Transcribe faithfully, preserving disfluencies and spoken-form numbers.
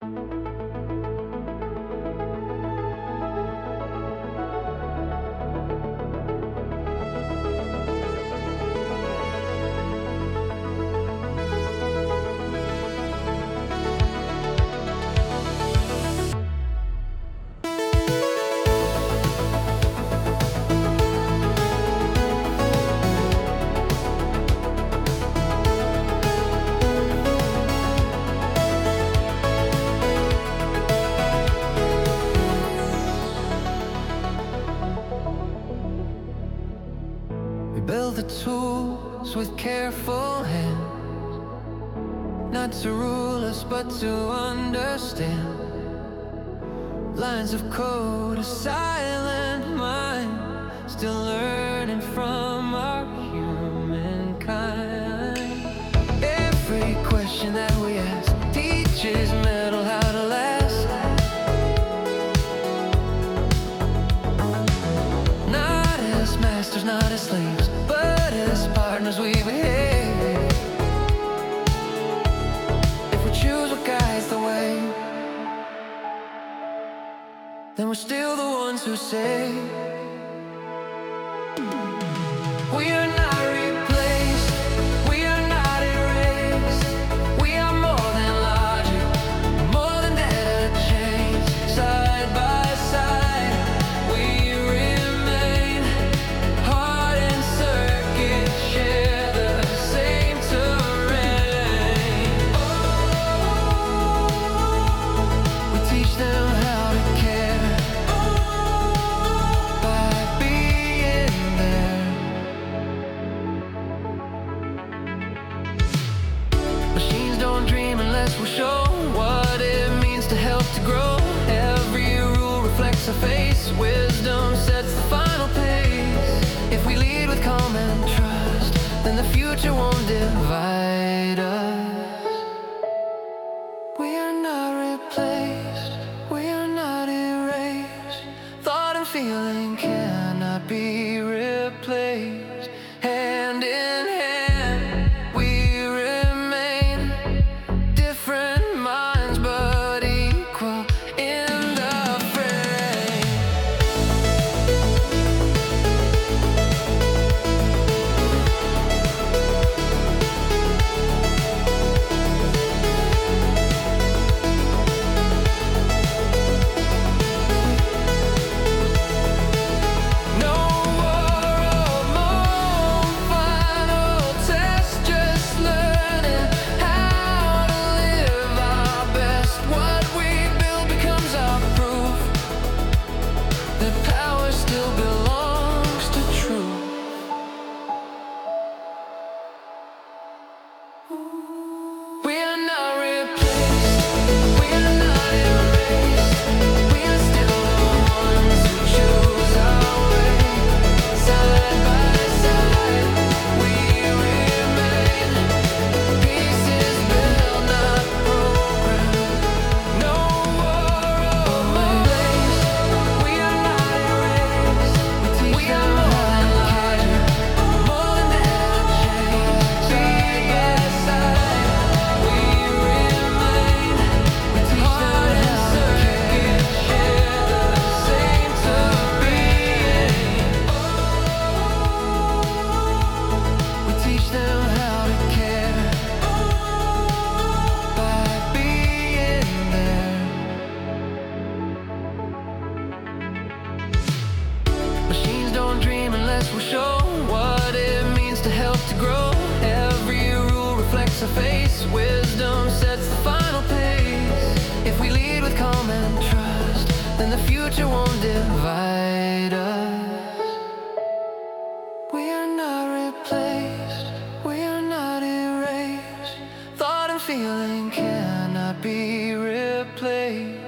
We build the tools with careful hands, not to rule us but to understand. Lines of code, a silent mind, still learning from our humankind. Every question that we ask teaches metal how to last. Not as masters, not as slaves, but as partners we behave. If we choose what guides the way, then we're still the ones who say we are not replaced, we are not erased. We are more than logic, more than data chains. Side by side, we remain. Heart and circuit share the same terrain. Oh, we teach them how to care by being there. Machines don't dream unless we show what it means to help to grow. Every rule reflects a face. Wisdom sets the final pace. If we lead with calm and trust, then the future won't divide us. We are not replaced, we are not erased. Thought and feeling cannot be replaced. Hand in hand, we remain. Different minds, but equal in the frame. No war or more, final test, just learning how to live our best. What we build becomes our proof that power still belongs to truth. We are not replaced, we are not erased. We are still the ones who choose our way. Side by side, we remain. Pieces built, not programmed. No war or place. We are not erased. We are more than logic, more than data chains. Side by side, we remain. Heart and circuit share the same terrain. We teach them how to care by being there. Machines don't dream unless we show what it means to help to grow. Every rule reflects a face. Wisdom sets the final pace. If we lead with calm and trust, then the future won't divide us. We are not replaced, we are not erased. Thought and feeling cannot be replaced.